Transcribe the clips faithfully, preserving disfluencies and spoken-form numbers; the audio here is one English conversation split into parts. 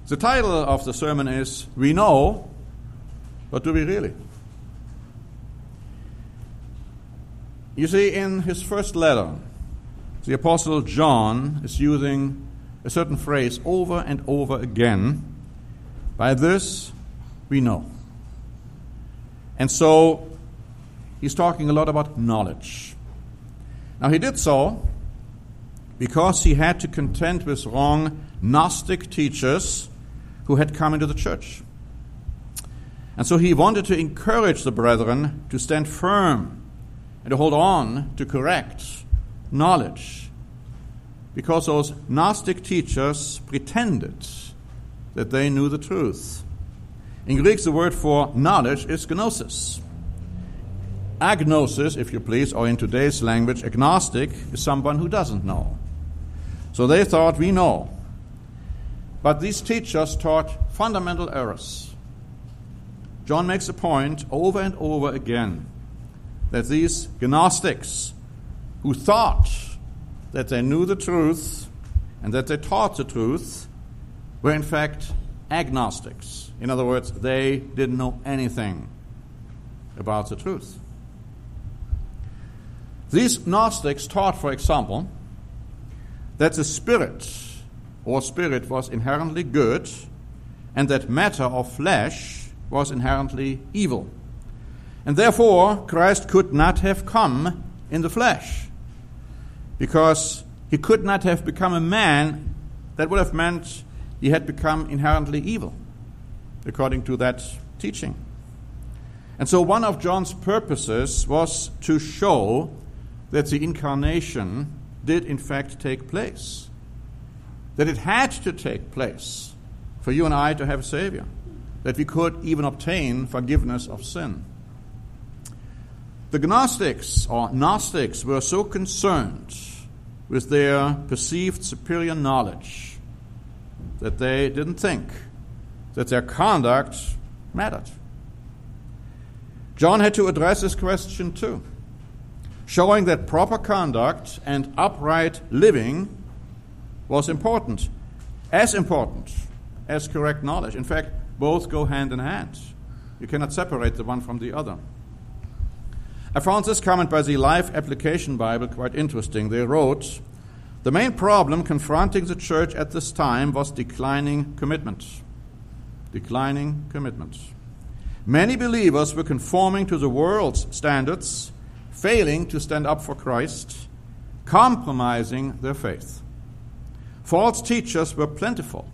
The title of the sermon is We Know, but do we really? You see, in his first letter, the Apostle John is using a certain phrase over and over again. By this, we know. And so, he's talking a lot about knowledge. Now, he did so because he had to contend with wrong Gnostic teachers who had come into the church. And so he wanted to encourage the brethren to stand firm and to hold on to correct knowledge, because those Gnostic teachers pretended that they knew the truth. In Greek, the word for knowledge is gnosis. Agnosis, if you please, or in today's language, agnostic, is someone who doesn't know. So they thought, we know. But these teachers taught fundamental errors. John makes a point over and over again that these Gnostics who thought that they knew the truth and that they taught the truth were in fact agnostics. In other words, they didn't know anything about the truth. These Gnostics taught, for example, that the spirit or spirit was inherently good and that matter or flesh was inherently evil. And therefore, Christ could not have come in the flesh, because he could not have become a man. That would have meant he had become inherently evil, according to that teaching. And so one of John's purposes was to show that the incarnation did in fact take place, that it had to take place for you and I to have a Savior, that we could even obtain forgiveness of sin. The Gnostics or Gnostics were so concerned with their perceived superior knowledge that they didn't think that their conduct mattered. John had to address this question too, showing that proper conduct and upright living was important, as important as correct knowledge. In fact, both go hand in hand. You cannot separate the one from the other. I found this comment by the Life Application Bible quite interesting. They wrote, the main problem confronting the church at this time was declining commitment. Declining commitment. Many believers were conforming to the world's standards, failing to stand up for Christ, compromising their faith. False teachers were plentiful,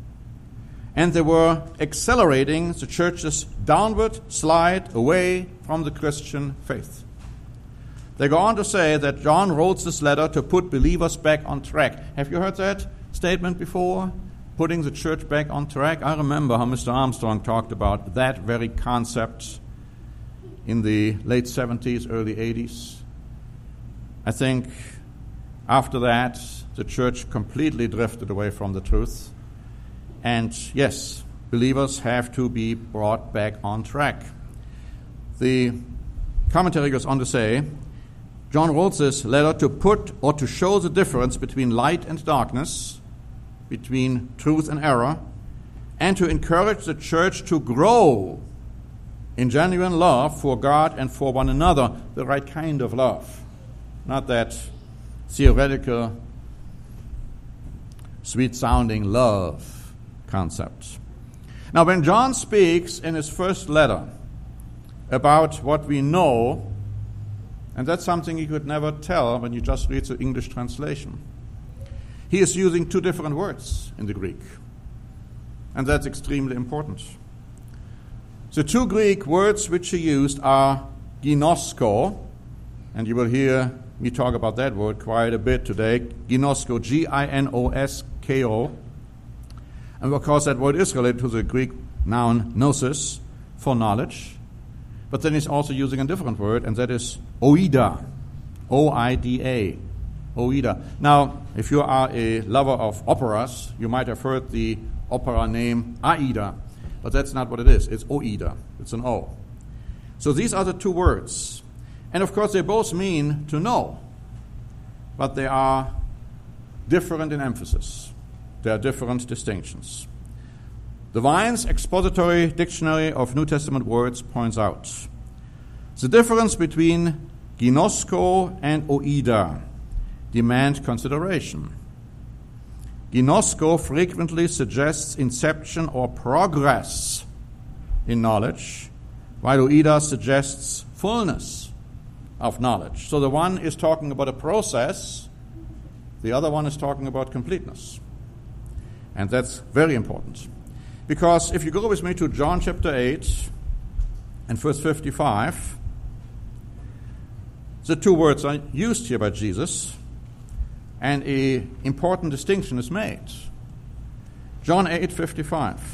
and they were accelerating the church's downward slide away from the Christian faith. They go on to say that John wrote this letter to put believers back on track. Have you heard that statement before? Putting the church back on track? I remember how Mister Armstrong talked about that very concept in the late seventies, early eighties. I think after that, the church completely drifted away from the truth. And yes, believers have to be brought back on track. The commentary goes on to say, John wrote this letter to put or to show the difference between light and darkness, between truth and error, and to encourage the church to grow in genuine love for God and for one another, the right kind of love, not that theoretical, sweet-sounding love concept. Now, when John speaks in his first letter about what we know, and that's something you could never tell when you just read the English translation, he is using two different words in the Greek, and that's extremely important. The two Greek words which he used are ginosko, and you will hear me talk about that word quite a bit today, ginosko, G I N O S K O. And of course that word is related to the Greek noun gnosis, for knowledge. But then he's also using a different word, and that is oida, O I D A, oida. Now, if you are a lover of operas, you might have heard the opera name Aida, but that's not what it is. It's oida. It's an O. So these are the two words. And of course they both mean to know, but they are different in emphasis. There are different distinctions. The Vine's Expository Dictionary of New Testament Words points out the difference between ginosko and oida demand consideration. Ginosko frequently suggests inception or progress in knowledge, while oida suggests fullness of knowledge. So the one is talking about a process, the other one is talking about completeness. And that's very important. Because if you go with me to John chapter eight and verse fifty-five, the two words are used here by Jesus, and an important distinction is made. John eight fifty-five.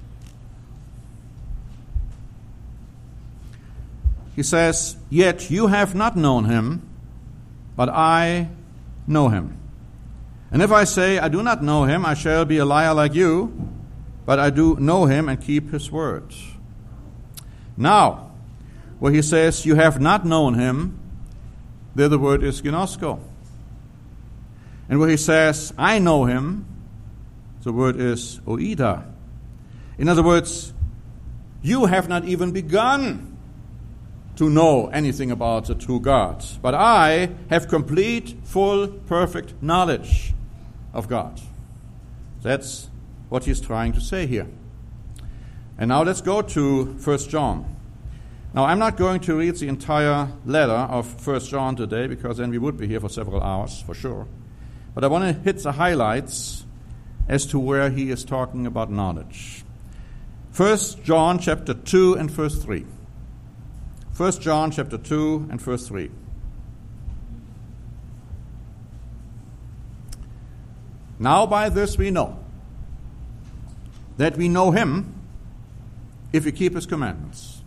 He says, "Yet you have not known him, but I know him. And if I say I do not know him, I shall be a liar like you, but I do know him and keep his word." Now, where he says, "You have not known him," there the word is ginosko. And where he says, "I know him," the word is oida. In other words, you have not even begun to know anything about the true God, but I have complete, full, perfect knowledge of God. That's what he's trying to say here. And now let's go to First John. Now, I'm not going to read the entire letter of First John today, because then we would be here for several hours, for sure. But I want to hit the highlights as to where he is talking about knowledge. First John chapter two and verse three. First John chapter two and verse three. "Now by this we know that we know him if we keep his commandments."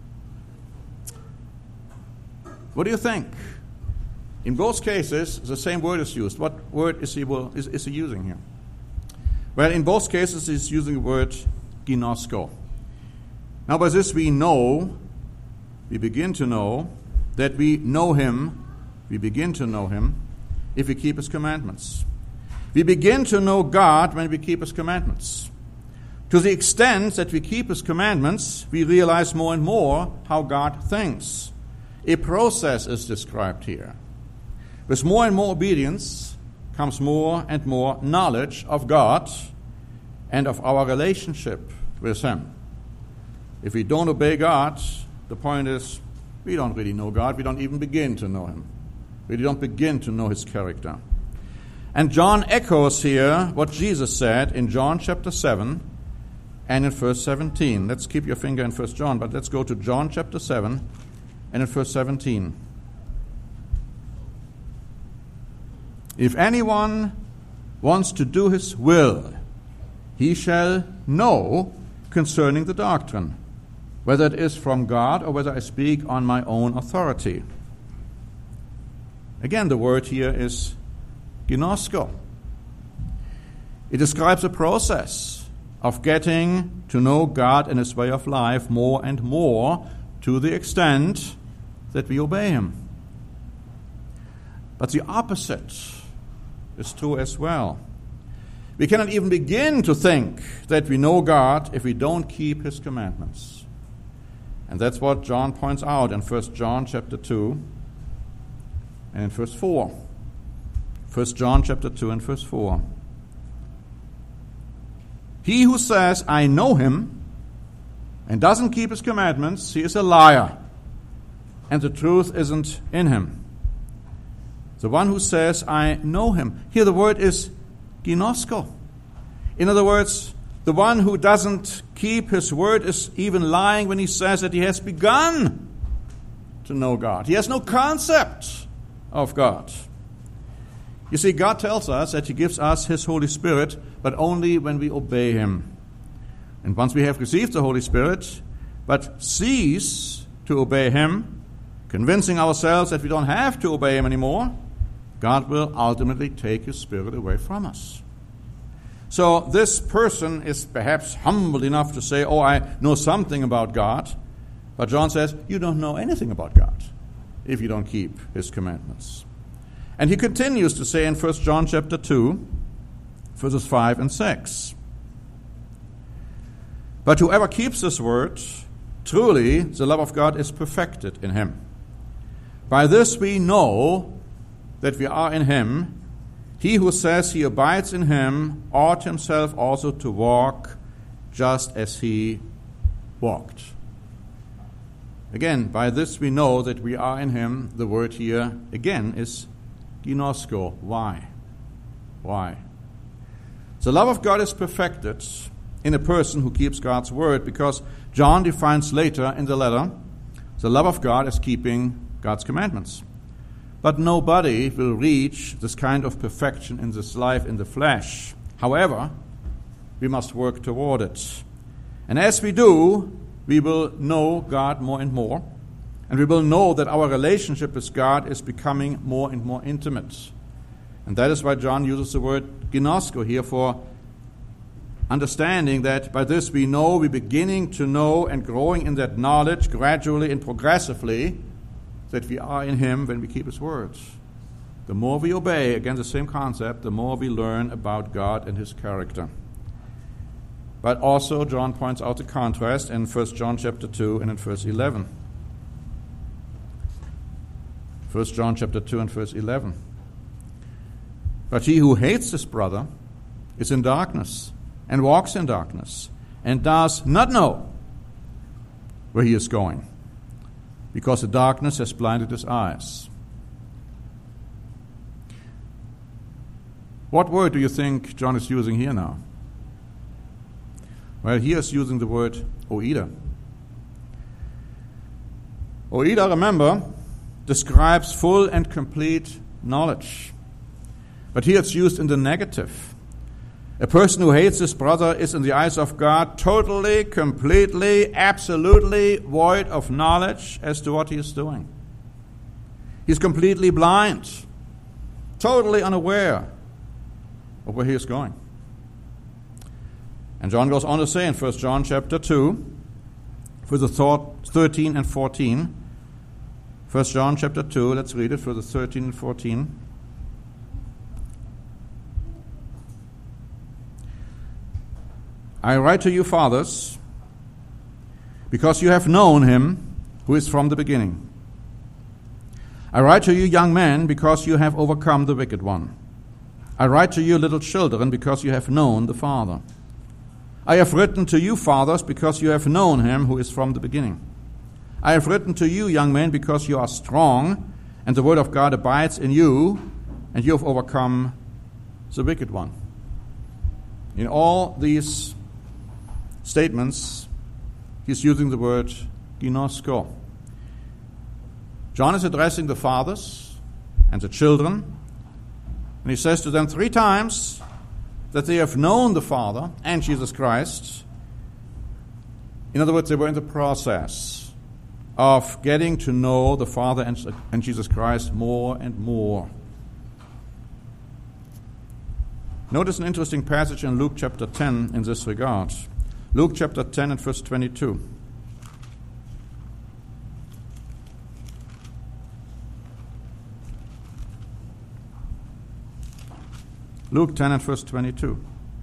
What do you think? In both cases, the same word is used. What word is he, will, is, is he using here? Well, in both cases, he's using the word ginosko. Now, by this we know, we begin to know, that we know him, we begin to know him, if we keep his commandments. We begin to know God when we keep his commandments. To the extent that we keep his commandments, we realize more and more how God thinks. A process is described here. With more and more obedience comes more and more knowledge of God and of our relationship with him. If we don't obey God, the point is we don't really know God. We don't even begin to know him. We don't begin to know his character. And John echoes here what Jesus said in John chapter seven and in verse seventeen. Let's keep your finger in First John, but let's go to John chapter seven and in verse seventeen. "If anyone wants to do his will, he shall know concerning the doctrine, whether it is from God or whether I speak on my own authority." Again, the word here is ginosko. It describes a process of getting to know God and his way of life more and more to the extent that we obey him. But the opposite is true as well. We cannot even begin to think that we know God if we don't keep his commandments. And that's what John points out in First John chapter two and in verse four. First John chapter two and verse four. "He who says, 'I know him,' and doesn't keep his commandments, he is a liar, and the truth isn't in him. The one who says, 'I know him.'" Here the word is ginosko. In other words, the one who doesn't keep his word is even lying when he says that he has begun to know God. He has no concept of God. You see, God tells us that he gives us his Holy Spirit, but only when we obey him. And once we have received the Holy Spirit, but cease to obey him, convincing ourselves that we don't have to obey him anymore, God will ultimately take his Spirit away from us. So this person is perhaps humble enough to say, "Oh, I know something about God." But John says, you don't know anything about God if you don't keep his commandments. And he continues to say in First John chapter two, verses five and six, But whoever keeps this word, truly the love of God is perfected in him. By this we know that we are in him. He who says he abides in him ought himself also to walk just as he walked. Again, by this we know that we are in him. The word here, again, is ginosko. Why? Why? The love of God is perfected in a person who keeps God's word, because John defines later in the letter the love of God as keeping God's commandments. But nobody will reach this kind of perfection in this life in the flesh. However, we must work toward it. And as we do, we will know God more and more. And we will know that our relationship with God is becoming more and more intimate. And that is why John uses the word ginosko here, for understanding that by this we know, we're beginning to know and growing in that knowledge gradually and progressively, that we are in him when we keep his words. The more we obey, again the same concept, the more we learn about God and his character. But also John points out the contrast in First John chapter two and in verse eleven. First John chapter two and verse eleven. But he who hates his brother is in darkness, and walks in darkness, and does not know where he is going, because the darkness has blinded his eyes. What word do you think John is using here now? Well, he is using the word oida. Oida, remember, describes full and complete knowledge. But here it's used in the negative. A person who hates his brother is, in the eyes of God, totally, completely, absolutely void of knowledge as to what he is doing. He's completely blind, totally unaware of where he is going. And John goes on to say in First John chapter two, for the thirteen and fourteen, First John chapter two, let's read it for the thirteen and fourteen. I write to you, fathers, because you have known him who is from the beginning. I write to you, young men, because you have overcome the wicked one. I write to you, little children, because you have known the Father. I have written to you, fathers, because you have known him who is from the beginning. I have written to you, young men, because you are strong, and the word of God abides in you, and you have overcome the wicked one. In all these statements, he's using the word ginosko. John is addressing the fathers and the children, and he says to them three times that they have known the Father and Jesus Christ. In other words, they were in the process of getting to know the Father and, and Jesus Christ more and more. Notice an interesting passage in Luke chapter ten in this regard. Luke chapter ten and verse twenty-two. Luke ten and verse twenty-two.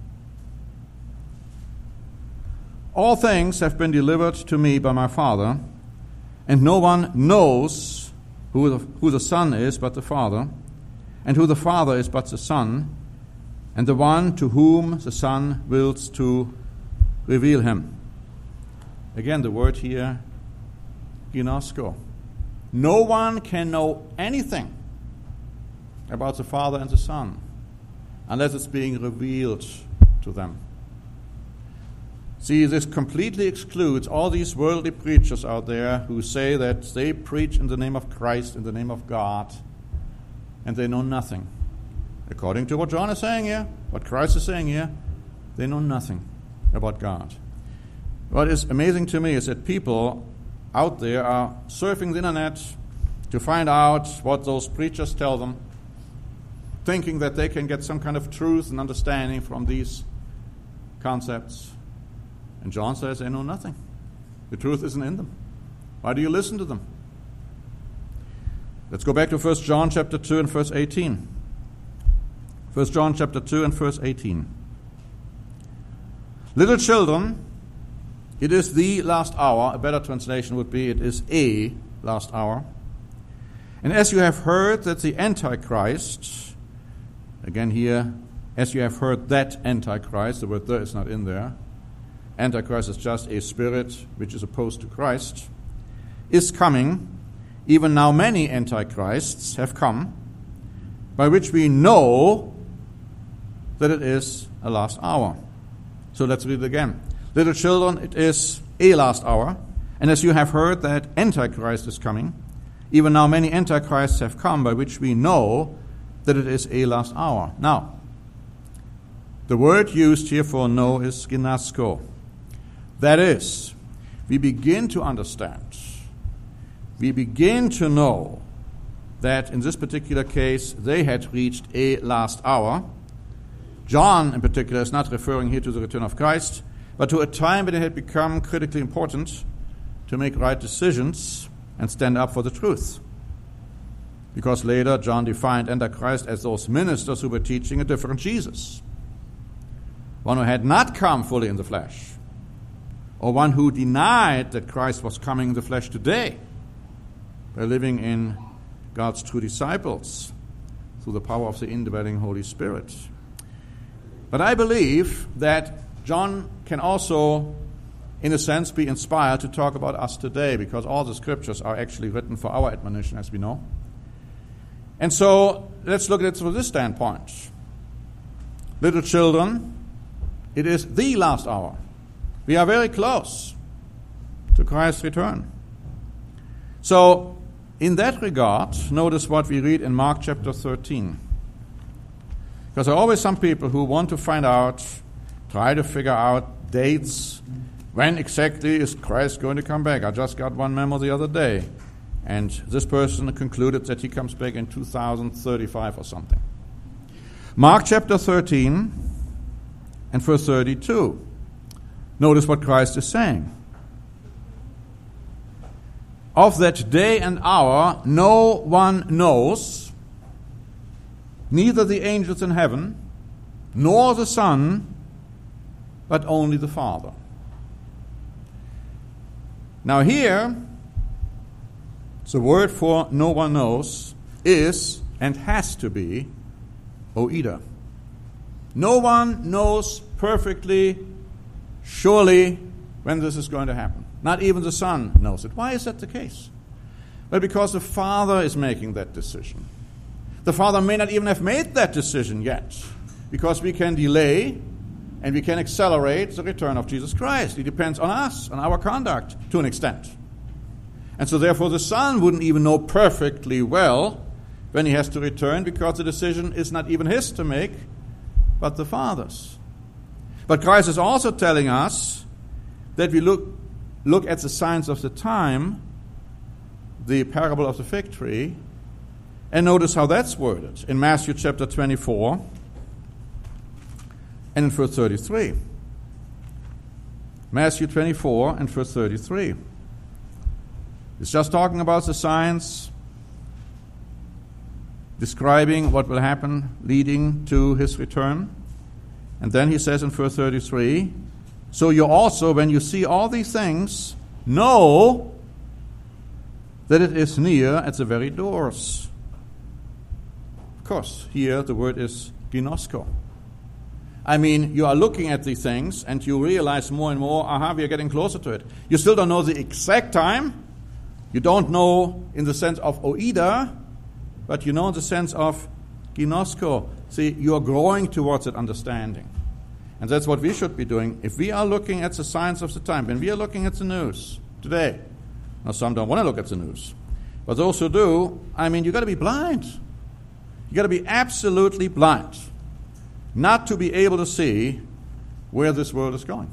All things have been delivered to me by my Father, and no one knows who the, who the Son is but the Father, and who the Father is but the Son, and the one to whom the Son wills to reveal him. Again, the word here, ginosko. No one can know anything about the Father and the Son unless it's being revealed to them. See, this completely excludes all these worldly preachers out there who say that they preach in the name of Christ, in the name of God, and they know nothing. According to what John is saying here, what Christ is saying here, they know nothing about God. What is amazing to me is that people out there are surfing the internet to find out what those preachers tell them, thinking that they can get some kind of truth and understanding from these concepts. And John says they know nothing. The truth isn't in them. Why do you listen to them? Let's go back to First John chapter two and verse eighteen. First John chapter two and verse eighteen. Little children, It is the last hour. A better translation would be, it is a last hour. And as you have heard that the Antichrist, again here, as you have heard that Antichrist, the word "the" is not in there. Antichrist is just a spirit which is opposed to Christ, is coming. Even now many Antichrists have come, by which we know that it is a last hour. So let's read it again. Little children, it is a last hour. And as you have heard that Antichrist is coming, even now many Antichrists have come, by which we know that it is a last hour. Now, the word used here for know is ginosko. That is, we begin to understand, we begin to know that in this particular case they had reached a last hour. John, in particular, is not referring here to the return of Christ, but to a time when it had become critically important to make right decisions and stand up for the truth. Because later John defined Antichrist as those ministers who were teaching a different Jesus, one who had not come fully in the flesh, or one who denied that Christ was coming in the flesh today by living in God's true disciples through the power of the indwelling Holy Spirit. But I believe that John can also, in a sense, be inspired to talk about us today, because all the scriptures are actually written for our admonition, as we know. And so let's look at it from this standpoint. Little children, it is the last hour. We are very close to Christ's return. So, in that regard, notice what we read in Mark chapter thirteen. Because there are always some people who want to find out, try to figure out dates. When exactly is Christ going to come back? I just got one memo the other day, and this person concluded that he comes back in two thousand thirty-five or something. Mark chapter thirteen and verse thirty-two. Notice what Christ is saying. Of that day and hour no one knows, neither the angels in heaven, nor the Son, but only the Father. Now here, the word for no one knows is and has to be oida. No one knows perfectly, surely, when this is going to happen. Not even the Son knows it. Why is that the case? Well, because the Father is making that decision. The Father may not even have made that decision yet, because we can delay and we can accelerate the return of Jesus Christ. It depends on us, on our conduct, to an extent. And so therefore the Son wouldn't even know perfectly well when he has to return, because the decision is not even his to make, but the Father's. But Christ is also telling us that we look, look at the signs of the time, the parable of the fig tree, and notice how that's worded in Matthew chapter twenty-four and in verse thirty-three. Matthew twenty-four and verse thirty-three. It's just talking about the signs, describing what will happen leading to his return. And then he says in verse thirty-three, so you also, when you see all these things, know that it is near at the very doors. Of course, here the word is ginosko. I mean, you are looking at these things and you realize more and more, aha, we are getting closer to it. You still don't know the exact time. You don't know in the sense of oida, but you know in the sense of ginosko. See, you are growing towards that understanding. And that's what we should be doing. If we are looking at the signs of the time, when we are looking at the news today, now some don't want to look at the news, but those who do, I mean, you've got to be blind. You've got to be absolutely blind not to be able to see where this world is going.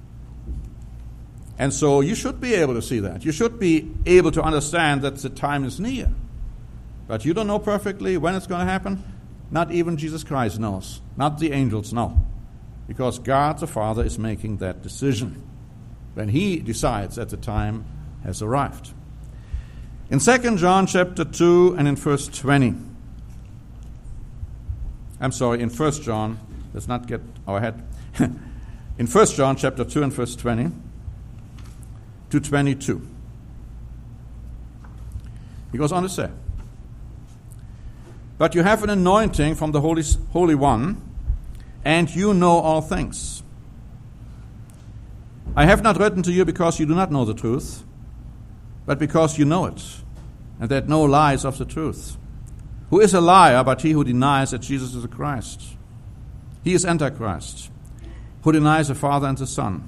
And so you should be able to see that. You should be able to understand that the time is near. But you don't know perfectly when it's going to happen. Not even Jesus Christ knows. Not the angels know. Because God the Father is making that decision when he decides that the time has arrived. In Second John chapter two and in verse twenty. I'm sorry, in First John, let's not get our head. In First John chapter two and verse twenty. to twenty-two. He goes on to say, "But you have an anointing from the Holy, Holy One, and you know all things. I have not written to you because you do not know the truth, but because you know it, and that no lie is of the truth. Who is a liar but he who denies that Jesus is the Christ? He is Antichrist, who denies the Father and the Son."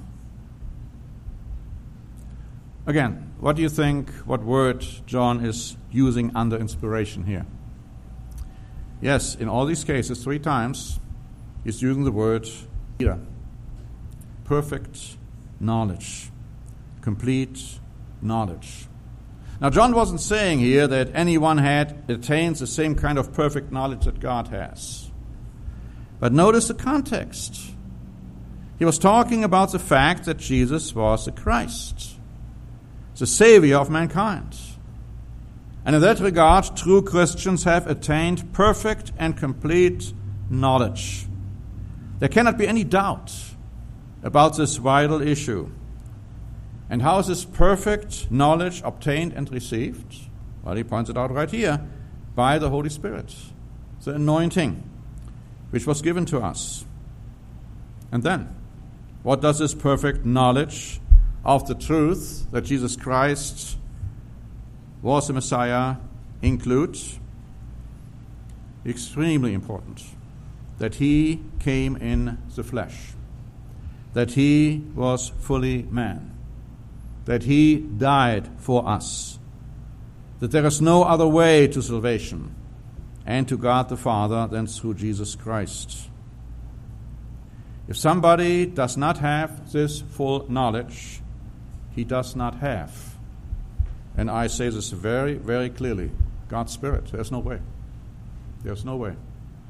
Again, what do you think, what word John is using under inspiration here? Yes, in all these cases, three times, he's using the word either. Perfect knowledge. Complete knowledge. Now, John wasn't saying here that anyone had attained the same kind of perfect knowledge that God has. But notice the context. He was talking about the fact that Jesus was the Christ, the Savior of mankind. And in that regard, true Christians have attained perfect and complete knowledge. There cannot be any doubt about this vital issue. And how is this perfect knowledge obtained and received? Well, he points it out right here, by the Holy Spirit, the anointing which was given to us. And then, what does this perfect knowledge of the truth that Jesus Christ was the Messiah include? Extremely important. That he came in the flesh. That he was fully man. That he died for us. That there is no other way to salvation and to God the Father than through Jesus Christ. If somebody does not have this full knowledge, he does not have, and I say this very, very clearly, God's Spirit. There's no way. There's no way.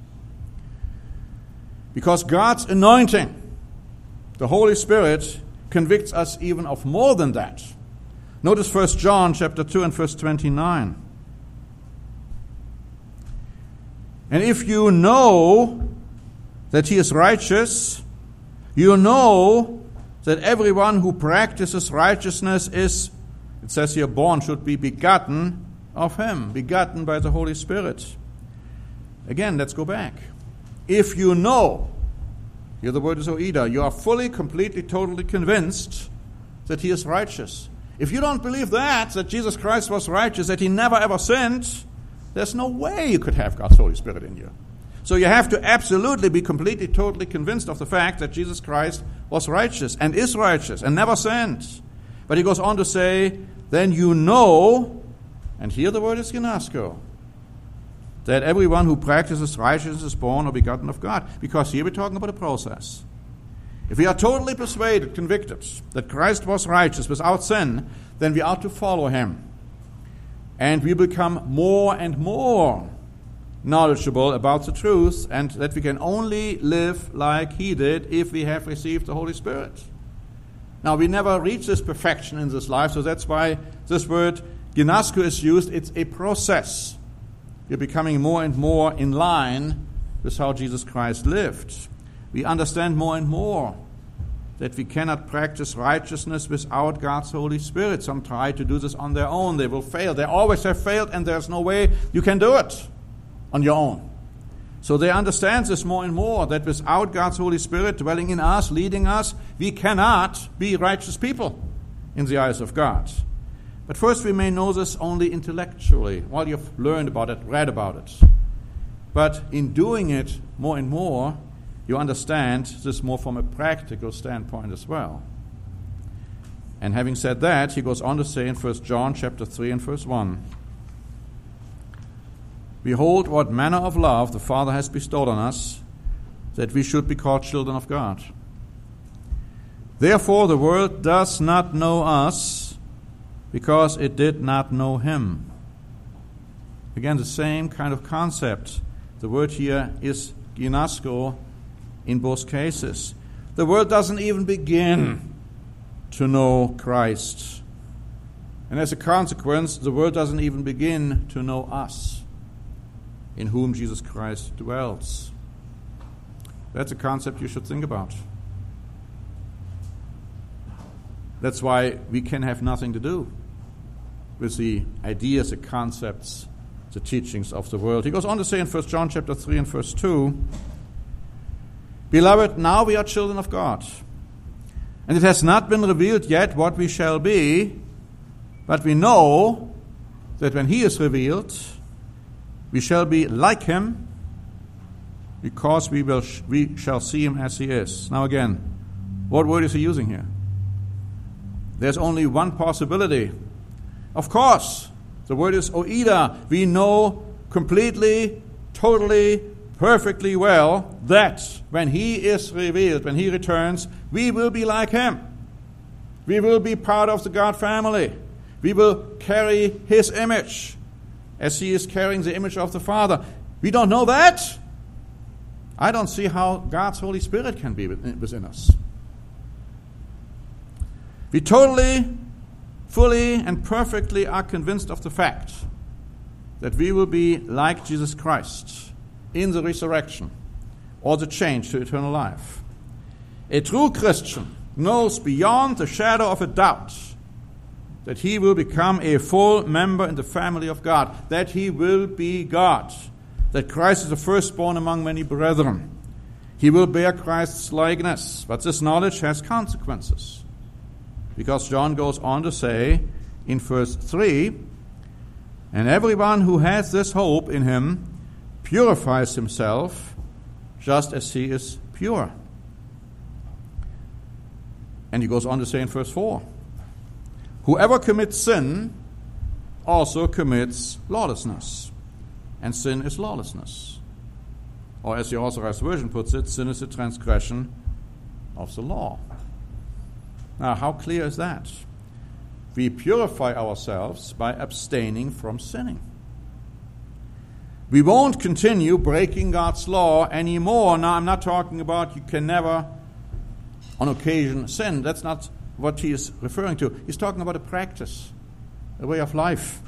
Because God's anointing, the Holy Spirit, convicts us even of more than that. Notice First John chapter two and verse twenty-nine. "And if you know that he is righteous, you know that everyone who practices righteousness is," it says here, born, should be begotten of him, begotten by the Holy Spirit. Again, let's go back. If you know, here the word is oida, you are fully, completely, totally convinced that he is righteous. If you don't believe that, that Jesus Christ was righteous, that he never ever sinned, there's no way you could have God's Holy Spirit in you. So you have to absolutely be completely, totally convinced of the fact that Jesus Christ was righteous and is righteous and never sinned. But he goes on to say, then you know, and here the word is ginosko, that everyone who practices righteousness is born or begotten of God. Because here we're talking about a process. If we are totally persuaded, convicted, that Christ was righteous without sin, then we ought to follow him. And we become more and more knowledgeable about the truth, and that we can only live like he did if we have received the Holy Spirit. Now, we never reach this perfection in this life, so that's why this word ginosko is used. It's a process. We're becoming more and more in line with how Jesus Christ lived. We understand more and more that we cannot practice righteousness without God's Holy Spirit. Some try to do this on their own. They will fail. They always have failed, and there's no way you can do it on your own. So they understand this more and more, that without God's Holy Spirit dwelling in us, leading us, we cannot be righteous people in the eyes of God. But first we may know this only intellectually, while you've learned about it, read about it. But in doing it more and more, you understand this more from a practical standpoint as well. And having said that, he goes on to say in First John chapter three and verse one, "Behold, what manner of love the Father has bestowed on us, that we should be called children of God. Therefore the world does not know us, because it did not know him." Again, the same kind of concept. The word here is ginosko in both cases. The world doesn't even begin to know Christ. And as a consequence, the world doesn't even begin to know us, in whom Jesus Christ dwells. That's a concept you should think about. That's why we can have nothing to do with the ideas, the concepts, the teachings of the world. He goes on to say in First John chapter three and verse two, Beloved, now we are children of God, and it has not been revealed yet what we shall be, but we know that when he is revealed, we shall be like him, because we will sh- we shall see him as he is. Now again, what word is he using here? There's only one possibility. Of course, the word is oida. We know completely, totally, perfectly well that when he is revealed, when he returns, we will be like him. We will be part of the God family. We will carry his image as he is carrying the image of the Father. We don't know that. I don't see how God's Holy Spirit can be within us. We totally, fully, and perfectly are convinced of the fact that we will be like Jesus Christ in the resurrection or the change to eternal life. A true Christian knows beyond the shadow of a doubt that he will become a full member in the family of God, that he will be God, that Christ is the firstborn among many brethren. He will bear Christ's likeness, but this knowledge has consequences. Because John goes on to say in verse three, and everyone who has this hope in him purifies himself just as he is pure. And he goes on to say in verse four, whoever commits sin also commits lawlessness, and sin is lawlessness. Or as the Authorized Version puts it, sin is a transgression of the law. Now, how clear is that? We purify ourselves by abstaining from sinning. We won't continue breaking God's law anymore. Now, I'm not talking about you can never, on occasion, sin. That's not what he is referring to. He's talking about a practice, a way of life.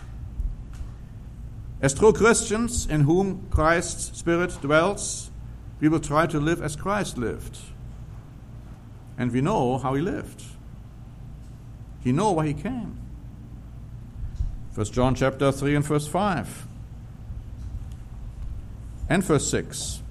As true Christians in whom Christ's Spirit dwells, we will try to live as Christ lived. And we know how he lived. He knew why he came. First John chapter three and verse five. And verse six.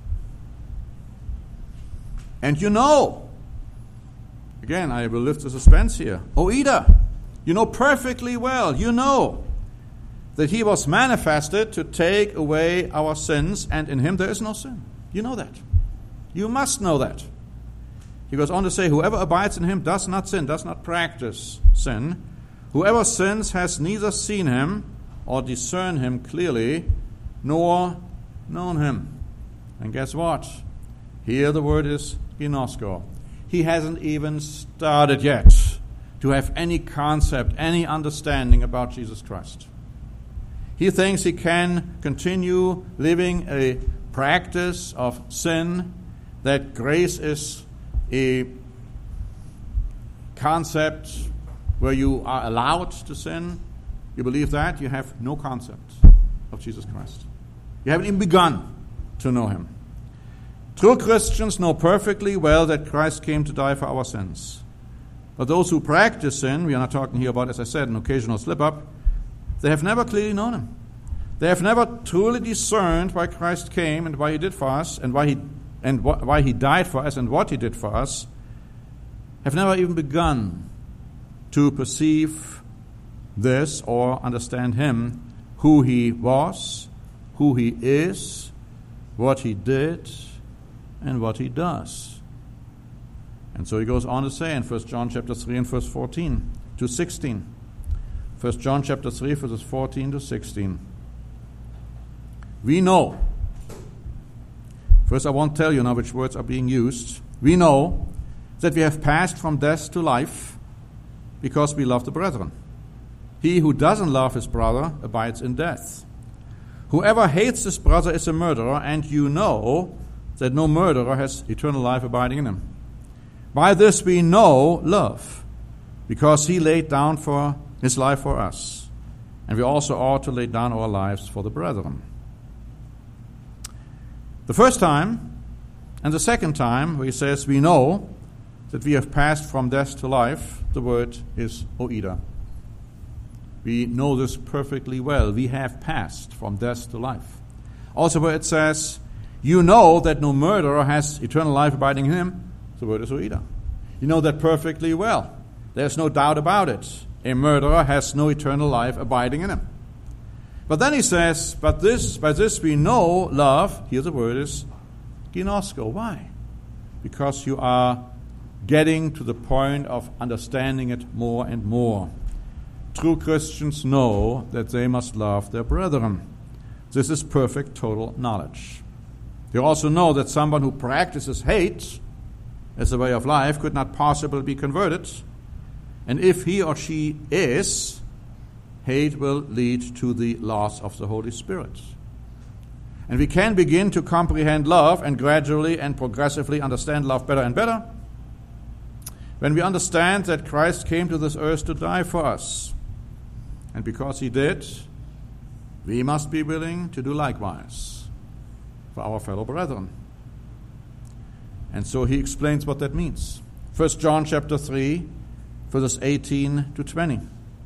And you know, again, I will lift the suspense here. Oida, you know perfectly well, you know that he was manifested to take away our sins, and in him there is no sin. You know that. You must know that. He goes on to say, whoever abides in him does not sin, does not practice sin. Whoever sins has neither seen him or discerned him clearly, nor known him. And guess what? Here the word is ginosko. He hasn't even started yet to have any concept, any understanding about Jesus Christ. He thinks he can continue living a practice of sin, that grace is a concept where you are allowed to sin. You believe that, you have no concept of Jesus Christ. You haven't even begun to know him. True Christians know perfectly well that Christ came to die for our sins. But those who practice sin, we are not talking here about, as I said, an occasional slip-up, they have never clearly known him. They have never truly discerned why Christ came and why he did for us and why he and wh- why he died for us and what he did for us, have never even begun to perceive this or understand him, who he was, who he is, what he did, and what he does. And so he goes on to say in First John chapter three and verse fourteen to sixteen. First John chapter three, verses fourteen to sixteen. We know. First, I won't tell you now which words are being used. We know that we have passed from death to life because we love the brethren. He who doesn't love his brother abides in death. Whoever hates his brother is a murderer, and you know that no murderer has eternal life abiding in him. By this we know love, because he laid down for his life for us, and we also ought to lay down our lives for the brethren. The first time and the second time where he says we know that we have passed from death to life, the word is oida. We know this perfectly well. We have passed from death to life. Also where it says, you know that no murderer has eternal life abiding in him, the word is oida. You know that perfectly well. There's no doubt about it. A murderer has no eternal life abiding in him. But then he says, but this, by this we know love, here the word is ginosko. Why? Because you are getting to the point of understanding it more and more. True Christians know that they must love their brethren. This is perfect, total knowledge. They also know that someone who practices hate as a way of life could not possibly be converted. And if he or she is, hate will lead to the loss of the Holy Spirit. And we can begin to comprehend love and gradually and progressively understand love better and better when we understand that Christ came to this earth to die for us. And because he did, we must be willing to do likewise for our fellow brethren. And so he explains what that means. First John chapter three, verses eighteen to twenty.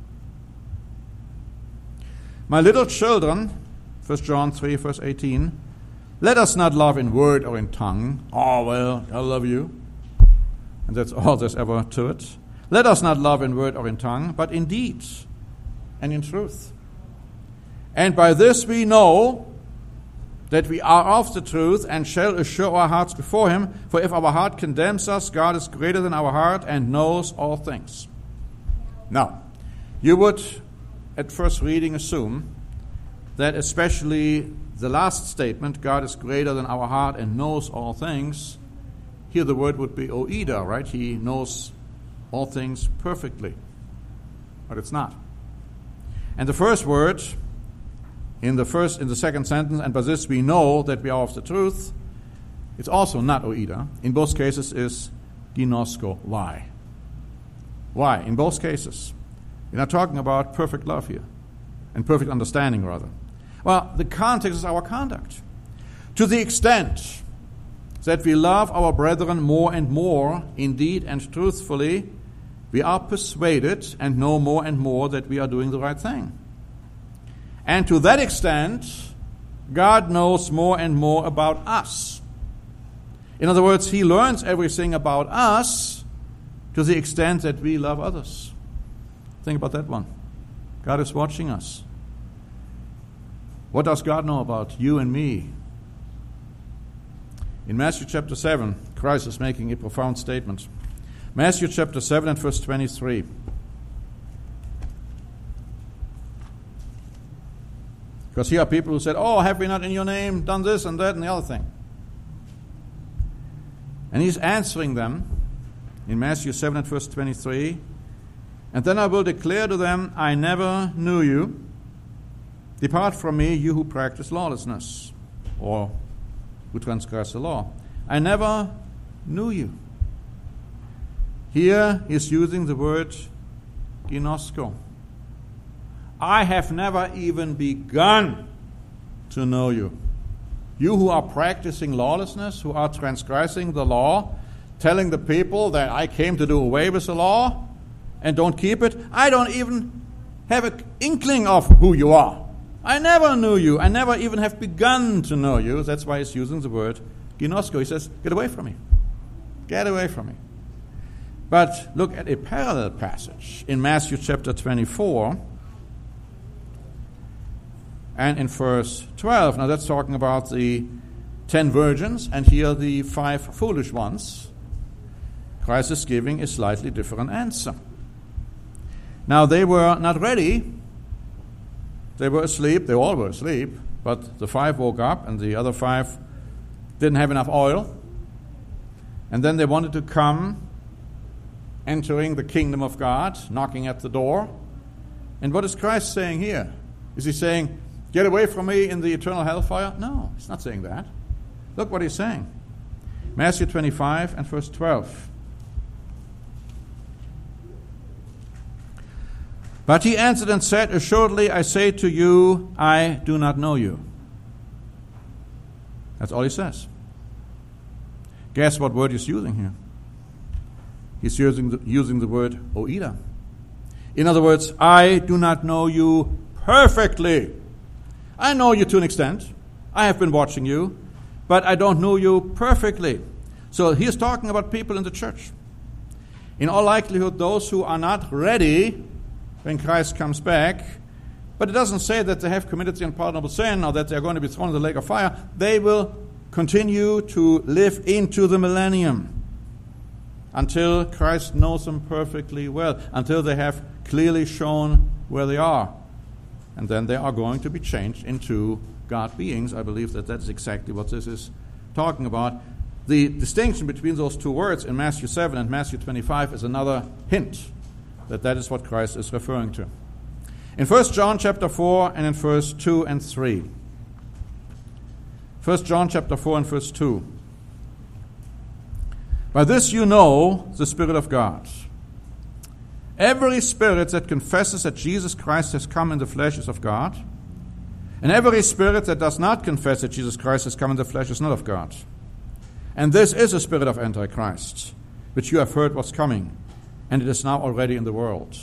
My little children, First John three, verse eighteen, let us not love in word or in tongue. Oh, well, I love you. And that's all there's ever to it. Let us not love in word or in tongue, but in deed and in truth. And by this we know that we are of the truth and shall assure our hearts before him. For if our heart condemns us, God is greater than our heart and knows all things. Now, you would at first reading assume that especially the last statement, God is greater than our heart and knows all things, here the word would be oida, right? He knows all things perfectly. But it's not. And the first word in the first, in the second sentence, and by this we know that we are of the truth, it's also not oida. In both cases is ginosko. Why? Why? In both cases. We're not talking about perfect love here, and perfect understanding rather. Well, the context is our conduct. To the extent that we love our brethren more and more, indeed and truthfully, we are persuaded and know more and more that we are doing the right thing. And to that extent, God knows more and more about us. In other words, he learns everything about us to the extent that we love others. Think about that one. God is watching us. What does God know about you and me? In Matthew chapter seven, Christ is making a profound statement. Matthew chapter seven and verse twenty-three. Because here are people who said, oh, have we not in your name done this and that and the other thing? And he's answering them in Matthew seven and verse twenty-three. And then I will declare to them, I never knew you. Depart from me, you who practice lawlessness, or who transgress the law. I never knew you. Here he's using the word ginosko. I have never even begun to know you. You who are practicing lawlessness, who are transgressing the law, telling the people that I came to do away with the law and don't keep it, I don't even have an inkling of who you are. I never knew you. I never even have begun to know you. That's why he's using the word ginosko. He says, get away from me. Get away from me. But look at a parallel passage in Matthew chapter twenty-four and in verse twelve. Now that's talking about the ten virgins and here the five foolish ones. Christ is giving a slightly different answer. Now they were not ready. They were asleep. They all were asleep. But the five woke up and the other five didn't have enough oil. And then they wanted to come entering the kingdom of God, knocking at the door. And what is Christ saying here? Is he saying, get away from me in the eternal hellfire? No, he's not saying that. Look what he's saying. Matthew twenty-five and verse twelve. But he answered and said, assuredly I say to you, I do not know you. That's all he says. Guess what word he's using here? He's using the, using the word oida. In other words, I do not know you perfectly. I know you to an extent. I have been watching you, but I don't know you perfectly. So he's talking about people in the church. In all likelihood, those who are not ready when Christ comes back, but it doesn't say that they have committed the unpardonable sin or that they're going to be thrown in the lake of fire. They will continue to live into the millennium until Christ knows them perfectly well, until they have clearly shown where they are. And then they are going to be changed into God beings. I believe that that is exactly what this is talking about. The distinction between those two words in Matthew seven and Matthew twenty-five is another hint that that is what Christ is referring to. In First John chapter four and in verse two and three. First John chapter four and verse two. By this you know the Spirit of God. Every spirit that confesses that Jesus Christ has come in the flesh is of God, and every spirit that does not confess that Jesus Christ has come in the flesh is not of God. And this is a spirit of Antichrist, which you have heard was coming, and it is now already in the world.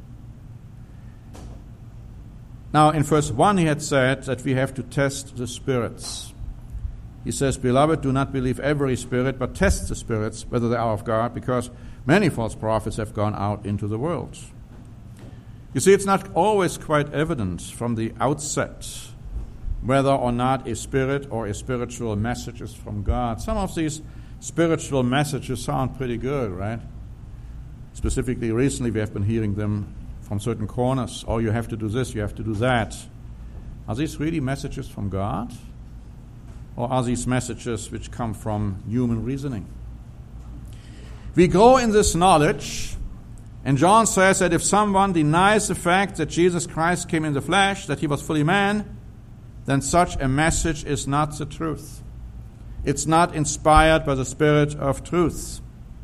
Now, in verse one, he had said that we have to test the spirits. He says, Beloved, do not believe every spirit, but test the spirits, whether they are of God, because many false prophets have gone out into the world. You see, it's not always quite evident from the outset whether or not a spirit or a spiritual message is from God. Some of these spiritual messages sound pretty good, right? Specifically, recently we have been hearing them from certain corners. Oh, you have to do this, you have to do that. Are these really messages from God? Or are these messages which come from human reasoning? We grow in this knowledge, and John says that if someone denies the fact that Jesus Christ came in the flesh, that he was fully man, then such a message is not the truth. It's not inspired by the Spirit of truth.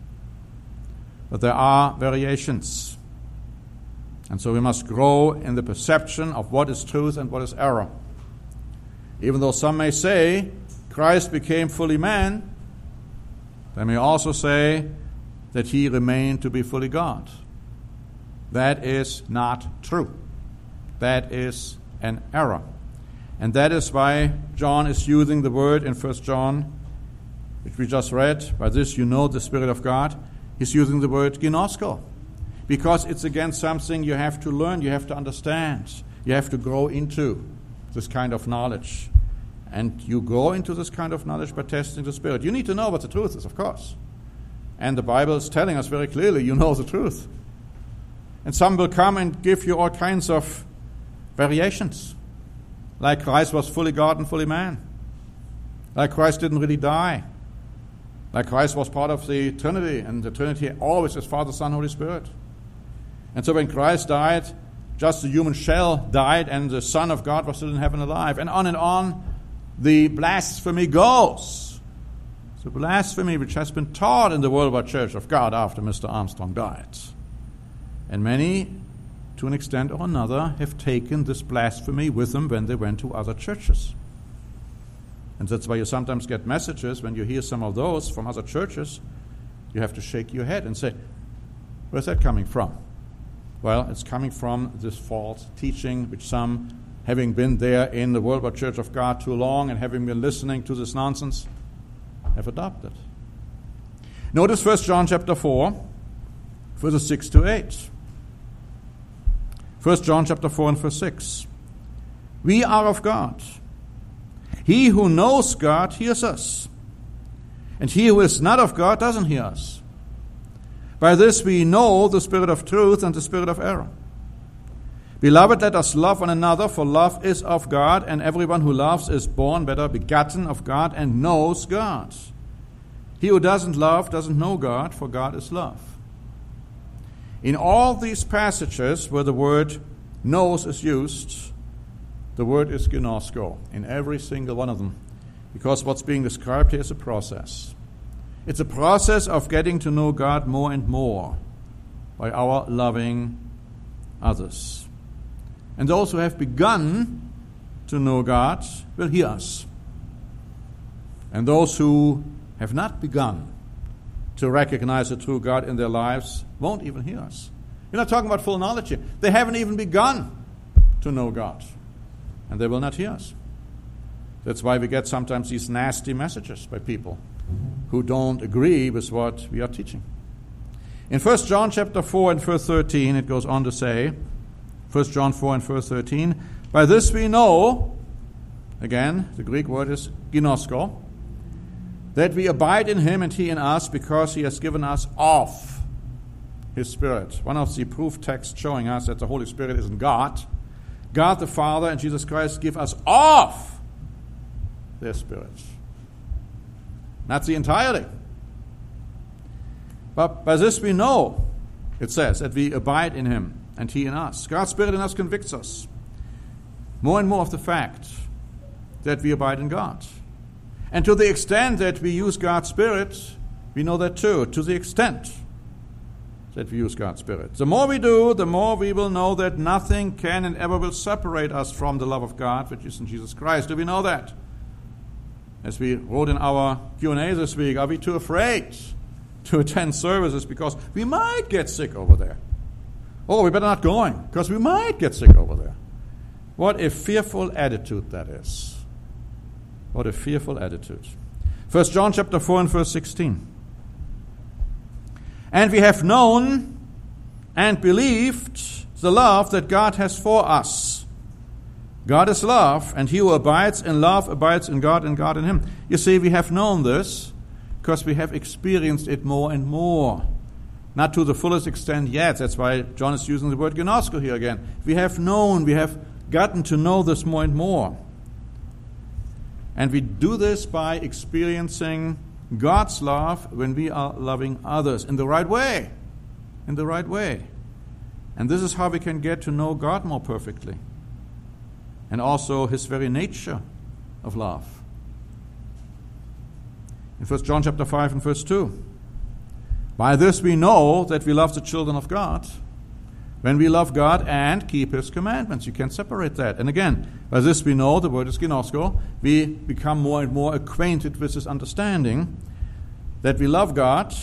But there are variations. And so we must grow in the perception of what is truth and what is error. Even though some may say Christ became fully man, they may also say that he remained to be fully God. That is not true. That is an error. And that is why John is using the word in First John, which we just read, by this you know the Spirit of God. He's using the word ginosko, because it's again something you have to learn, you have to understand, you have to grow into this kind of knowledge. And you grow into this kind of knowledge by testing the Spirit. You need to know what the truth is, of course. And the Bible is telling us very clearly, you know the truth. And some will come and give you all kinds of variations. Like Christ was fully God and fully man. Like Christ didn't really die. Like Christ was part of the Trinity, and the Trinity always is Father, Son, Holy Spirit. And so when Christ died, just the human shell died, and the Son of God was still in heaven alive. And on and on, the blasphemy goes. The blasphemy which has been taught in the worldwide church of God after Mister Armstrong died. And many, to an extent or another, have taken this blasphemy with them when they went to other churches. And that's why you sometimes get messages, when you hear some of those from other churches, you have to shake your head and say, where's that coming from? Well, it's coming from this false teaching, which some, having been there in the worldwide church of God too long and having been listening to this nonsense, have adopted. Notice First John chapter four, verses six to eight. First John chapter four and verse six. We are of God. He who knows God hears us, and he who is not of God doesn't hear us. By this we know the spirit of truth and the spirit of error. Beloved, let us love one another, for love is of God, and everyone who loves is born, better begotten of God, and knows God. He who doesn't love doesn't know God, for God is love. In all these passages where the word knows is used, the word is ginosko, in every single one of them, because what's being described here is a process. It's a process of getting to know God more and more by our loving others. And those who have begun to know God will hear us. And those who have not begun to recognize the true God in their lives won't even hear us. We're not talking about full knowledge here. They haven't even begun to know God, and they will not hear us. That's why we get sometimes these nasty messages by people who don't agree with what we are teaching. In First John chapter four and verse thirteen, it goes on to say, First John four and verse thirteen, by this we know, again, the Greek word is ginosko, that we abide in him and he in us, because he has given us of his Spirit. One of the proof texts showing us that the Holy Spirit isn't God. God the Father and Jesus Christ give us of their spirits. Not the entirety. But by this we know, it says, that we abide in him and he in us. God's Spirit in us convicts us more and more of the fact that we abide in God. And to the extent that we use God's Spirit, we know that too, to the extent that we use God's Spirit. The more we do, the more we will know that nothing can and ever will separate us from the love of God, which is in Jesus Christ. Do we know that? As we wrote in our Q and A this week, are we too afraid to attend services because we might get sick over there? Oh, we better not go in because we might get sick over there. What a fearful attitude that is. What a fearful attitude. First John chapter four and verse sixteen. And we have known and believed the love that God has for us. God is love, and he who abides in love abides in God and God in him. You see, we have known this because we have experienced it more and more. Not to the fullest extent yet. That's why John is using the word gnosko here again. We have known, we have gotten to know this more and more. And we do this by experiencing God's love when we are loving others in the right way. In the right way. And this is how we can get to know God more perfectly. And also his very nature of love. In First John chapter five and verse two. By this we know that we love the children of God, when we love God and keep his commandments. You can't separate that. And again, by this we know, the word is ginosko, we become more and more acquainted with this understanding that we love God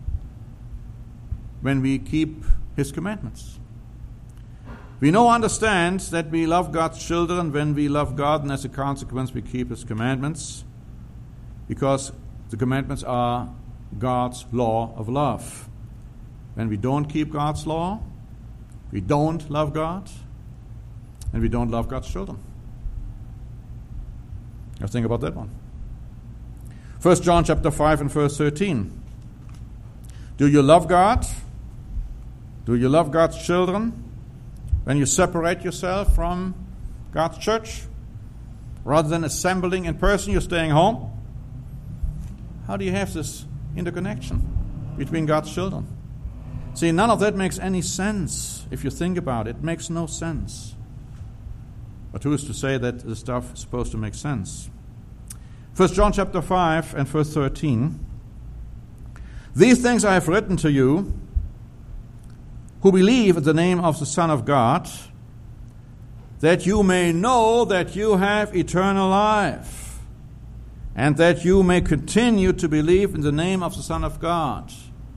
when we keep his commandments. We know, understand that we love God's children when we love God, and as a consequence we keep his commandments, because the commandments are God's law of love. When we don't keep God's law, we don't love God, and we don't love God's children. Now think about that one. First John chapter five and verse thirteen. Do you love God? Do you love God's children? When you separate yourself from God's church, rather than assembling in person, you're staying home? How do you have this interconnection between God's children? See, none of that makes any sense if you think about it. It makes no sense. But who is to say that this stuff is supposed to make sense? First John chapter five and verse thirteen. These things I have written to you who believe in the name of the Son of God, that you may know that you have eternal life, and that you may continue to believe in the name of the Son of God.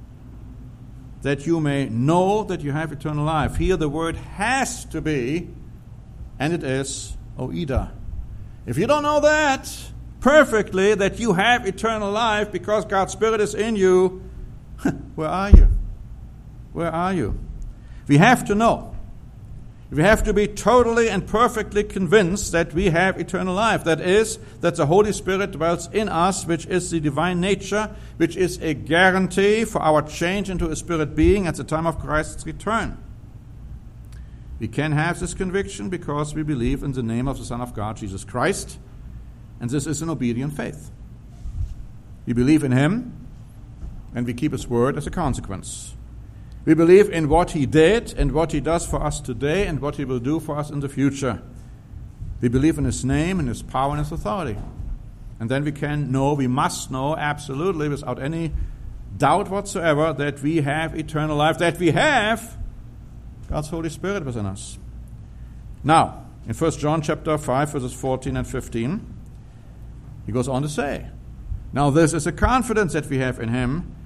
That you may know that you have eternal life. Here the word has to be, and it is oida. If you don't know that perfectly, that you have eternal life because God's Spirit is in you, where are you? Where are you? We have to know. We have to be totally and perfectly convinced that we have eternal life. That is, that the Holy Spirit dwells in us, which is the divine nature, which is a guarantee for our change into a spirit being at the time of Christ's return. We can have this conviction because we believe in the name of the Son of God, Jesus Christ, and this is an obedient faith. We believe in him, and we keep his word as a consequence. We believe in what he did and what he does for us today and what he will do for us in the future. We believe in his name and his power and his authority. And then we can know, we must know absolutely without any doubt whatsoever that we have eternal life, that we have God's Holy Spirit within us. Now, in First John chapter five, verses fourteen and fifteen, he goes on to say, now this is a confidence that we have in him,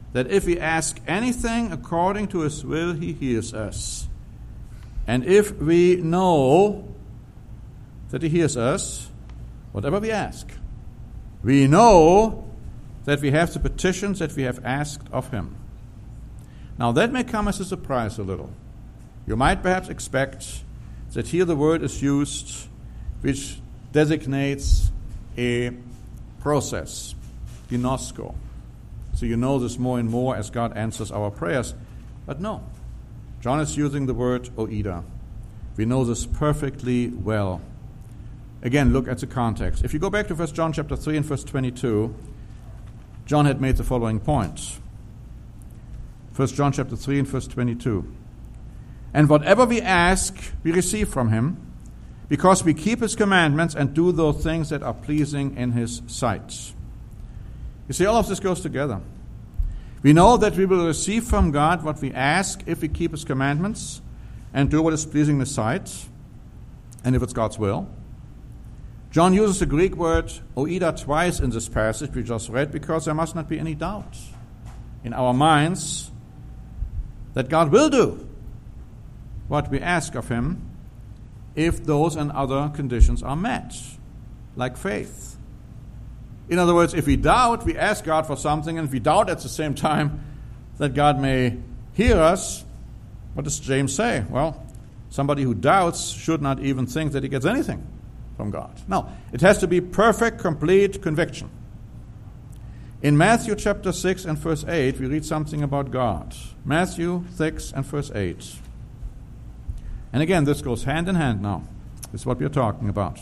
that if we ask anything according to his will, he hears us. And if we know that he hears us, whatever we ask, we know that we have the petitions that we have asked of him. Now that may come as a surprise a little. You might perhaps expect that here the word is used which designates a process, ginosko. So you know this more and more as God answers our prayers. But no, John is using the word oida. We know this perfectly well. Again, look at the context. If you go back to First John chapter three and verse twenty-two, John had made the following point. First John chapter three and verse twenty-two. And whatever we ask, we receive from him, because we keep his commandments and do those things that are pleasing in his sight. You see, all of this goes together. We know that we will receive from God what we ask if we keep his commandments and do what is pleasing in his sight, and if it's God's will. John uses the Greek word oida twice in this passage we just read because there must not be any doubt in our minds that God will do what we ask of him if those and other conditions are met, like faith. In other words, if we doubt, we ask God for something, and if we doubt at the same time that God may hear us, what does James say? Well, somebody who doubts should not even think that he gets anything from God. No, it has to be perfect, complete conviction. In Matthew chapter six and verse eight, we read something about God. Matthew six and verse eight. And again, this goes hand in hand now. This is what we're talking about.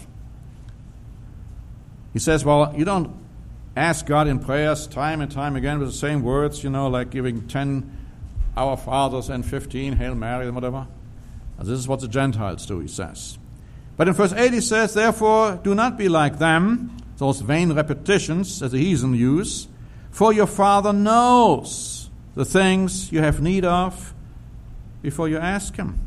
He says, well, you don't ask God in prayers time and time again with the same words, you know, like giving ten Our Fathers and fifteen Hail Mary and whatever. Now, this is what the Gentiles do, he says. But in verse eight he says, therefore, do not be like them, those vain repetitions that the heathen use, for your Father knows the things you have need of before you ask him.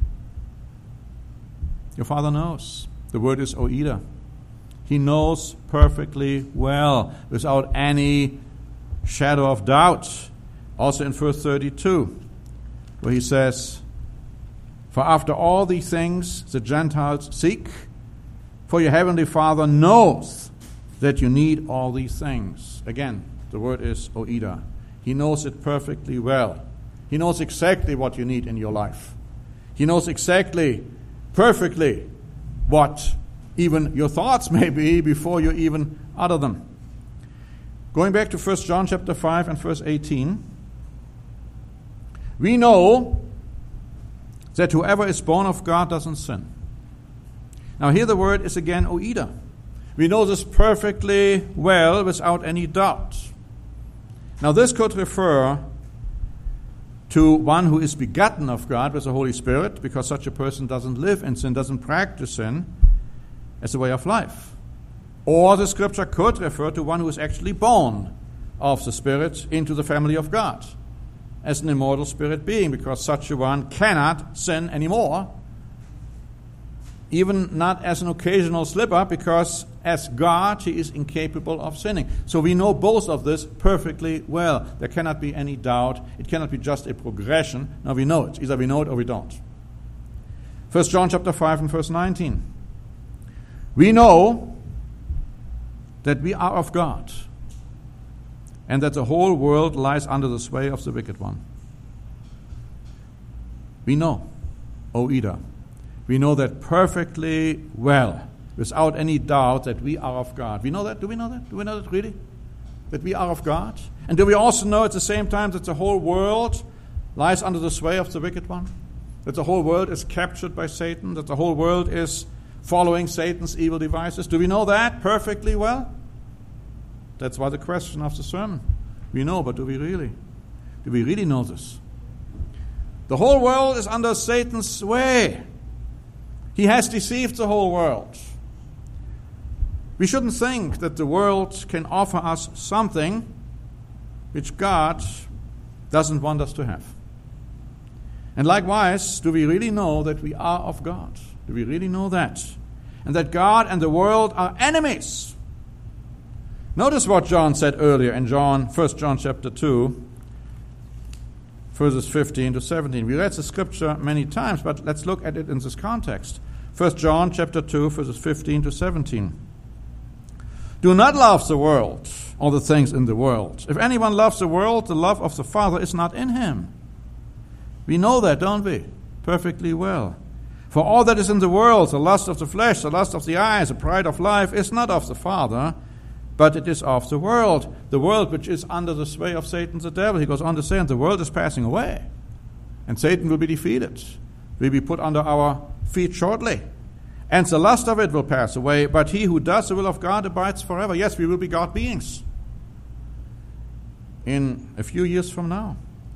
Your Father knows. The word is oida. He knows perfectly well, without any shadow of doubt. Also in verse thirty-two, where he says, for after all these things the Gentiles seek, for your heavenly Father knows that you need all these things. Again, the word is oida. He knows it perfectly well. He knows exactly what you need in your life. He knows exactly, perfectly, what even your thoughts may be before you even utter them. Going back to First John chapter five and verse eighteen, we know that whoever is born of God doesn't sin. Now here the word is again oida. We know this perfectly well without any doubt. Now this could refer to one who is begotten of God with the Holy Spirit, because such a person doesn't live in sin, doesn't practice sin as a way of life. Or the scripture could refer to one who is actually born of the Spirit into the family of God as an immortal spirit being, because such a one cannot sin anymore, even not as an occasional slip-up, because as God he is incapable of sinning. So we know both of this perfectly well. There cannot be any doubt. It cannot be just a progression. No, we know it. Either we know it or we don't. First John chapter five and verse nineteen. We know that we are of God, and that the whole world lies under the sway of the wicked one. We know, oida. We know that perfectly well, without any doubt, that we are of God. We know that? Do we know that? Do we know that really? That we are of God? And do we also know at the same time that the whole world lies under the sway of the wicked one? That the whole world is captured by Satan? That the whole world is following Satan's evil devices? Do we know that perfectly well? That's why the question of the sermon. We know, but do we really? Do we really know this? The whole world is under Satan's sway. He has deceived the whole world. We shouldn't think that the world can offer us something which God doesn't want us to have. And likewise, do we really know that we are of God? Do we really know that? And that God and the world are enemies? Notice what John said earlier in John, First John chapter two verses fifteen to seventeen. We read the scripture many times, but let's look at it in this context. First John chapter two, verses fifteen to seventeen. Do not love the world or the things in the world. If anyone loves the world, the love of the Father is not in him. We know that, don't we? Perfectly well. For all that is in the world, the lust of the flesh, the lust of the eyes, the pride of life, is not of the Father, but it is of the world. The world which is under the sway of Satan the devil. He goes on to say, and the world is passing away, and Satan will be defeated, will be put under our feet shortly. And the lust of it will pass away, but he who does the will of God abides forever. Yes, we will be God beings in a few years from now.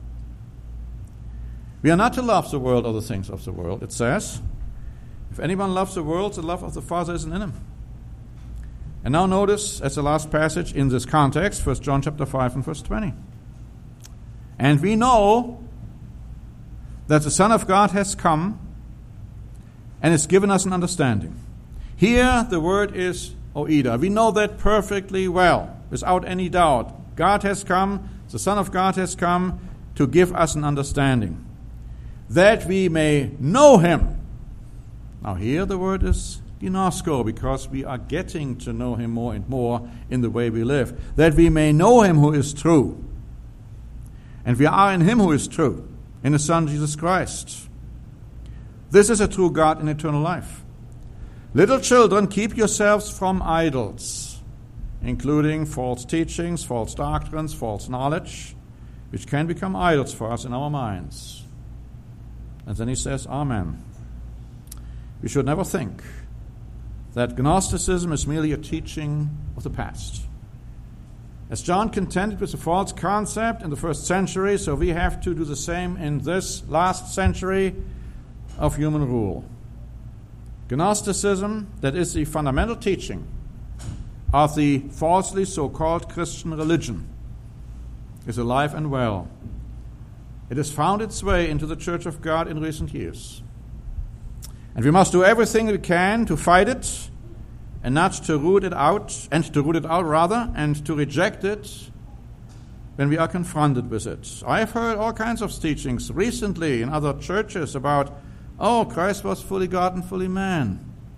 We are not to love the world or the things of the world. It says, if anyone loves the world, the love of the Father isn't in him. And now notice, as the last passage in this context, First John chapter five and verse twenty. And we know that the Son of God has come and has given us an understanding. Here the word is oida. We know that perfectly well, without any doubt. God has come, the Son of God has come to give us an understanding, that we may know him. Now here the word is ginosko, because we are getting to know him more and more in the way we live. That we may know him who is true. And we are in him who is true, in his Son Jesus Christ. This is a true God in eternal life. Little children, keep yourselves from idols, including false teachings, false doctrines, false knowledge, which can become idols for us in our minds. And then he says, Amen. We should never think that Gnosticism is merely a teaching of the past. As John contended with a false concept in the first century, so we have to do the same in this last century of human rule. Gnosticism, that is the fundamental teaching of the falsely so-called Christian religion, is alive and well. It has found its way into the Church of God in recent years. And we must do everything we can to fight it and not to root it out, and to root it out rather, and to reject it when we are confronted with it. I have heard all kinds of teachings recently in other churches about, oh, Christ was fully God and fully man.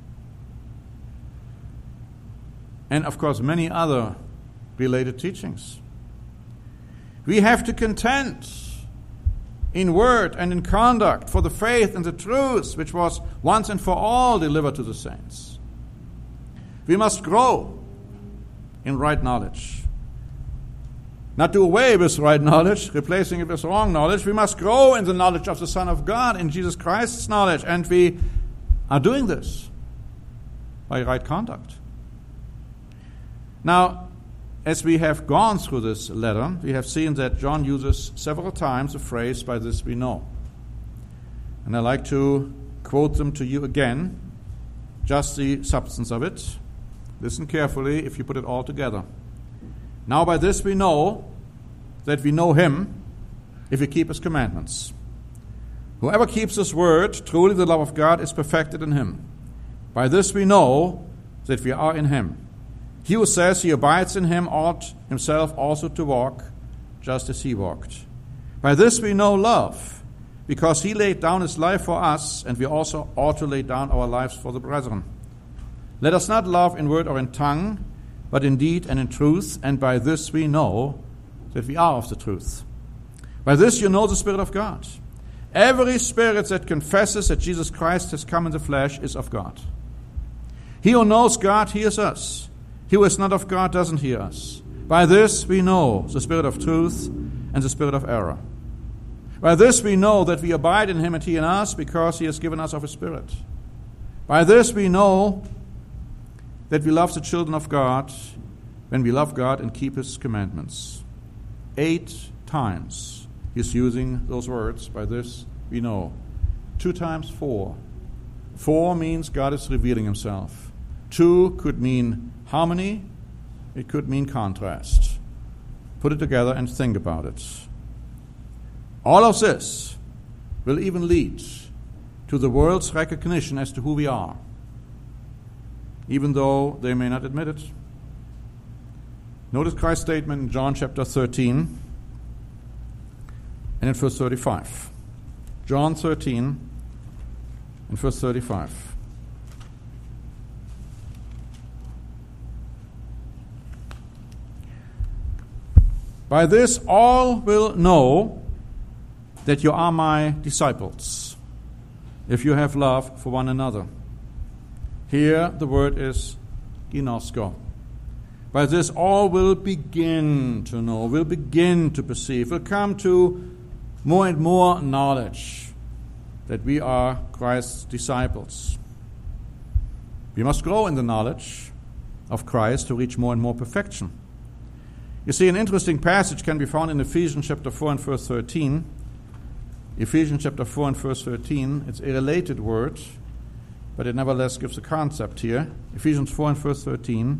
And of course many other related teachings. We have to contend in word and in conduct for the faith and the truth which was once and for all delivered to the saints. We must grow in right knowledge. Not do away with right knowledge, replacing it with wrong knowledge. We must grow in the knowledge of the Son of God, in Jesus Christ's knowledge. And we are doing this by right conduct. Now, as we have gone through this letter, we have seen that John uses several times the phrase, by this we know. And I'd like to quote them to you again, just the substance of it. Listen carefully if you put it all together. Now by this we know that we know him, if we keep his commandments. Whoever keeps his word, truly the love of God is perfected in him. By this we know that we are in him. He who says he abides in him ought himself also to walk just as he walked. By this we know love, because he laid down his life for us, and we also ought to lay down our lives for the brethren. Let us not love in word or in tongue, but in deed and in truth, and by this we know that we are of the truth. By this you know the Spirit of God. Every spirit that confesses that Jesus Christ has come in the flesh is of God. He who knows God hears us. He who is not of God doesn't hear us. By this we know the spirit of truth and the spirit of error. By this we know that we abide in him and he in us, because he has given us of his Spirit. By this we know that we love the children of God when we love God and keep his commandments. Eight times he's using those words, by this we know. Two times four. Four means God is revealing himself. Two could mean harmony, it could mean contrast. Put it together and think about it. All of this will even lead to the world's recognition as to who we are, even though they may not admit it. Notice Christ's statement in John chapter thirteen. and in verse thirty-five. John thirteen and verse thirty-five. By this all will know that you are my disciples, if you have love for one another. Here the word is ginosko. By this all will begin to know, will begin to perceive, will come to more and more knowledge that we are Christ's disciples. We must grow in the knowledge of Christ to reach more and more perfection. You see, an interesting passage can be found in Ephesians chapter four and verse thirteen. Ephesians chapter four and verse thirteen. It's a related word, but it nevertheless gives a concept here. Ephesians four and verse thirteen.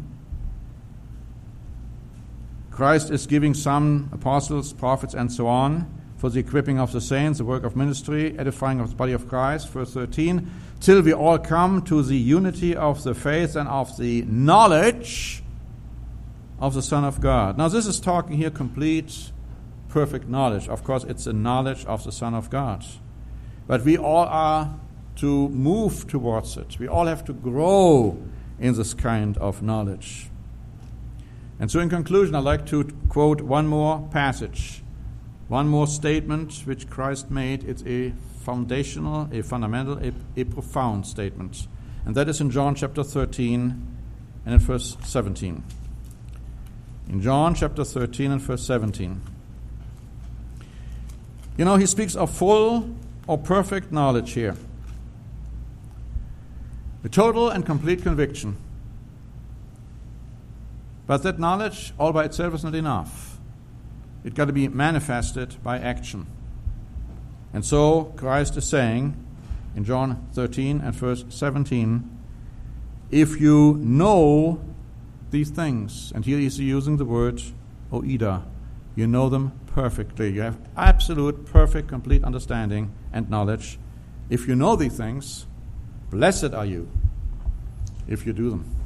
Christ is giving some apostles, prophets, and so on for the equipping of the saints, the work of ministry, edifying of the body of Christ. Verse thirteen. Till we all come to the unity of the faith and of the knowledge of the Son of God. Now this is talking here complete, perfect knowledge. Of course, it's the knowledge of the Son of God. But we all are to move towards it. We all have to grow in this kind of knowledge. And so in conclusion, I'd like to quote one more passage, one more statement which Christ made. It's a foundational, a fundamental, a, a profound statement. And that is in John chapter thirteen and in verse seventeen. In John chapter thirteen and verse seventeen. You know, he speaks of full or perfect knowledge here. The total and complete conviction. But that knowledge all by itself is not enough. It's got to be manifested by action. And so Christ is saying in John thirteen and verse seventeen, if you know these things, and here he's using the word oida, you know them perfectly. You have absolute, perfect, complete understanding and knowledge. If you know these things, blessed are you if you do them.